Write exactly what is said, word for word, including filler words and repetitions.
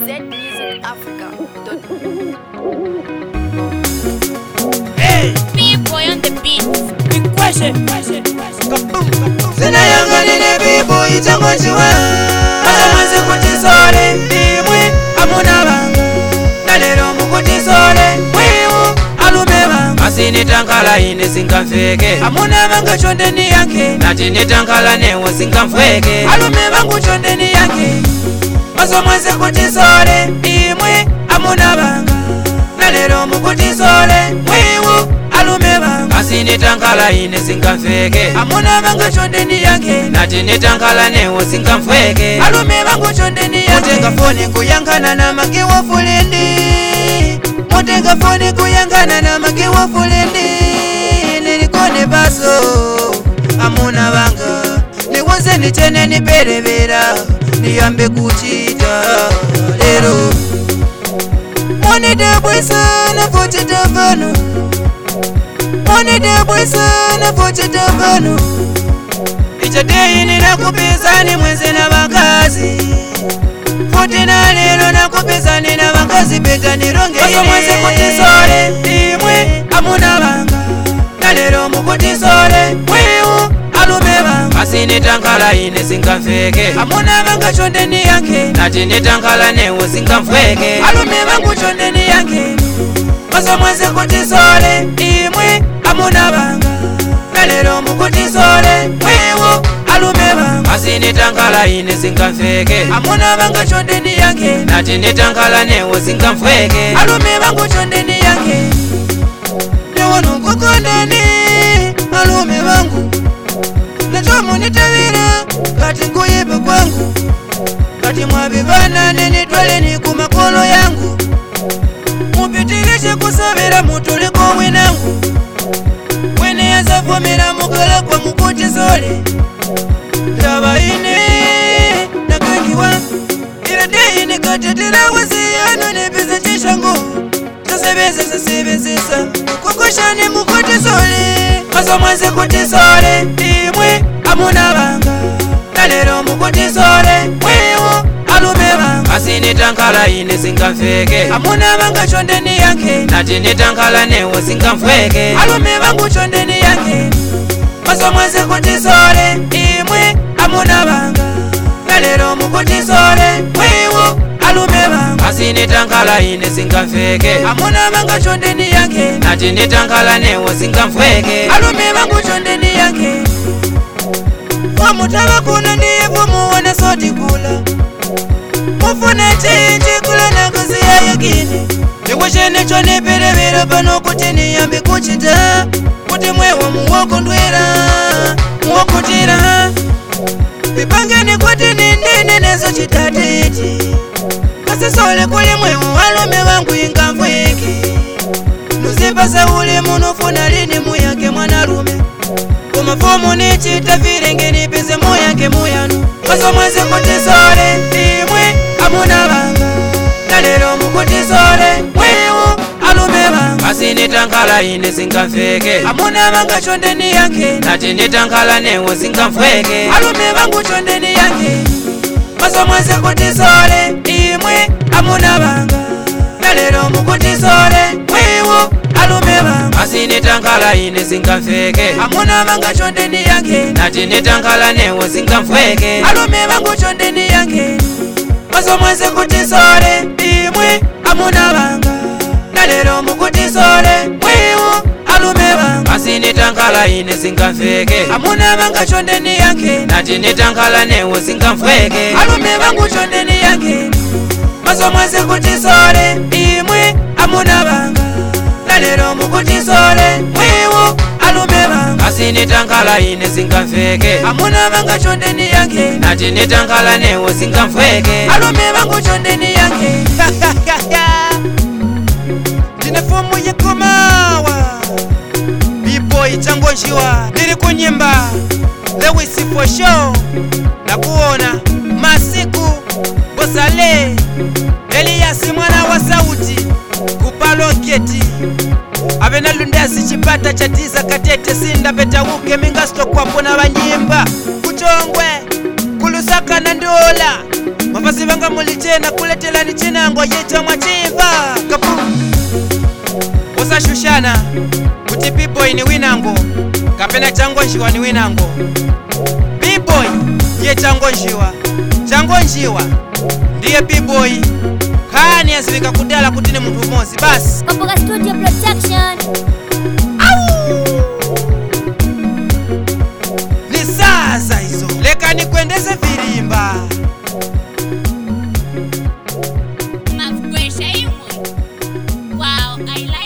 Z Music Africa. Hey, B-boy on the beat. big question, question, question. Kaboom, kaboom. Sina yanga nine bibo ichango chiwa Maza mazi kutisole Imwe amuna banga Nalero mukutisole Mwiu alume banga Asini tankala ine sinkamfeke Amuna banga chondeni yanke Natini tankala newo sinkamfeke Alume bangu chondeni yanke Maza mazi kutisole Imwe amuna banga Nalero mukutisole Mwiu alume banga Asini tankala ine sinkamfeke Amuna banga chondeni yanke Natini tankala newo sinkamfeke Alume bangu chondeni yanke Mutenga foni kuyangana na makiwa fulindi Mutenga foni kuyangana na makiwa fulindi Nilikone baso Amuna banga Niwonse nichene niperevera Niyambe kuchita Lero Mwone debwesa na fochita vano Mwone debwesa na fochita vano Icha dei ninakupizani mwenze na bakazi Futi na lero nakupizani na bakazi Peta nironge Maso mwenze kutisole Imwe amuna banga Na lero mukutisole Mwiu alume banga Asini tankala ine sinkamfeke Amuna banga chondeni yanke Natini tankala newo sinkamfeke Alume bangu chondeni yanke Maso mwenze kutisole Imwe amuna banga Na lero mukutisole Mwiu alume banga Asini tankala ine sinkamfeke Amuna banga chondeni yanke Natini tankala newo sinkamfeke Alume bangu chondeni yanke Newo nukukondeni Alume bangu Nachomu nitawira Kati nkuyipe kwangu Kati mwabibana nini twale ni kumakolo yangu Mupitirishe kusabira mutuliko winangu Wene ya zafumira mukala kwa mukutisole Ndaba ine nakangiwa Ila deini katetira wasiyano nepeza chishango Tasebeza sasebezesa Kukushani mukutisole Maso mwanze kutisole Imwe amuna banga Nalero mukutisole Mwiu alume banga Asini tankala ine sinkamfeke Amuna banga chondeni yanke Natini tankala newo sinkamfeke Alume bangu chondeni yanke Maso mwanze kutisole Imwe amuna banga Nalero mukutisole Mwiu alume banga Asini tankala ine sinkamfeke Amuna banga chondeni yanke Natini tankala newo sinkamfeke Alume bangu chondeni yanke Wamutaba kuna ndiye fumuwana soti kula Mufune chinchi kula na kuzi ya yakini Nikushene chone pere pere pano kuti niyambi kuchita Kuti mwewa muwoko ndwera Muwoko tira Vipangeni kuti nindine nezo chitatiti Kasisole kuli mwewa walume wangu ingamfwiki Nuzipasa uli munufuna lini muyake mwanalume Kumafumu ni chita virengi nipize muyake muyanu Maso mwezi kutisole Imwe amuna banga Nalero mukutisole Mwiu alume banga Asini tankala ine sinkamfeke Amuna banga chondeni yanke Natini tankala newo sinkamfeke Alume bangu chondeni yanke Maso mwezi kutisole Imwe amuna banga Nalero mukutisole Mwiu alume banga Asini tankala ine sinkamfeke Amuna banga chondeni yanke Natini tankala newo sinkamfeke Alume bangu chondeni yanke Maso mwenze kutisole Imwe amuna banga Nalero mukutisole Mwiu alume banga Asini tankala ine sinkamfeke Amuna banga chondeni yanke Natini tankala newo sinkamfeke Alume bangu chondeni yanke Maso mwenze kutisole Imwe amuna banga Nalero mukutisole Mwiu alume banga Asini tankala ine sinkamfeke Amuna banga chondeni yanke Natini tankala newo sinkamfeke Alume bangu chondeni yanke Jine fomu ya kumawa B-boy chango njiwa Nili kunyimba Lewisi for show Na kuona Masiku Bosale Eliasi mwana wa sauti Kupaloketi Avena lundasi chipata chatiza katete sinda beta uke minga stokwa pona banyimba Kuchongwe Kulusaka na ndola mafasi vanga muli chena kuletelani chinango yecha mwachimva Kaboom. Usashushana kuti B-boy ni winango kapena chango njiwa ni winango. B-boy ye chango njiwa, chango njiwa ndiye B-boy. Kani azivika kudala kuti ni muntu umozi basi. Kapoka Studio Production. Ni sasa hizo leka ni kuendeze virimba. Wow, I like